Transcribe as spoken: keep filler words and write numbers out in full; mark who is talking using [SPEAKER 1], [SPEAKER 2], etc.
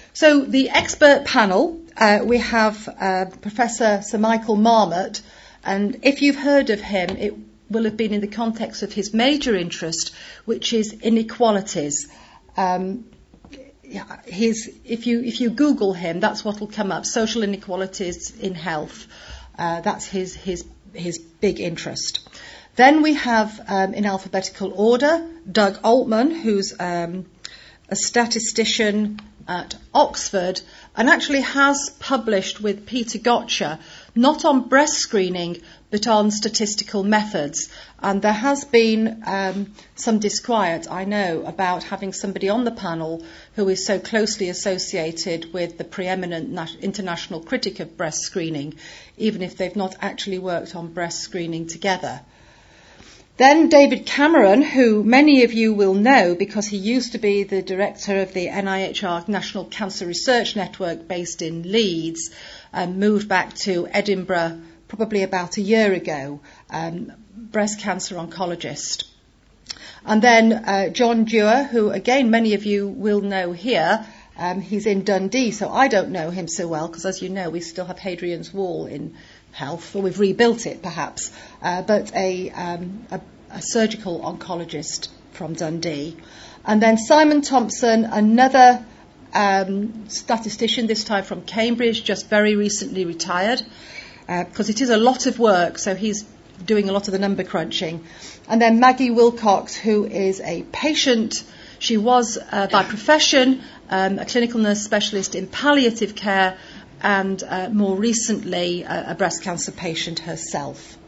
[SPEAKER 1] So the expert panel, uh, we have uh, Professor Sir Michael Marmot, and if you've heard of him, it will have been in the context of his major interest, which is inequalities. Um, his, if you if you Google him, that's what will come up: social inequalities in health. Uh, that's his his his big interest. Then we have, um, in alphabetical order, Doug Altman, who's um, a statistician at Oxford, and actually has published with Peter Gotcha, not on breast screening, but on statistical methods. And there has been um, some disquiet, I know, about having somebody on the panel who is so closely associated with the preeminent nat- international critic of breast screening, even if they've not actually worked on breast screening together. Then David Cameron, who many of you will know because he used to be the director of the N I H R National Cancer Research Network based in Leeds, and moved back to Edinburgh probably about a year ago, um, breast cancer oncologist. And then uh, John Dewar, who again many of you will know here. Um, he's in Dundee, so I don't know him so well because, as you know, we still have Hadrian's Wall in health, or we've rebuilt it perhaps, uh, but a, um, a, a surgical oncologist from Dundee. And then Simon Thompson, another um, statistician, this time from Cambridge, just very recently retired, uh, because it is a lot of work, so he's doing a lot of the number crunching. And then Maggie Wilcox, who is a patient. She was, uh, by profession, um, a clinical nurse specialist in palliative care, and uh, more recently uh, a breast cancer patient herself.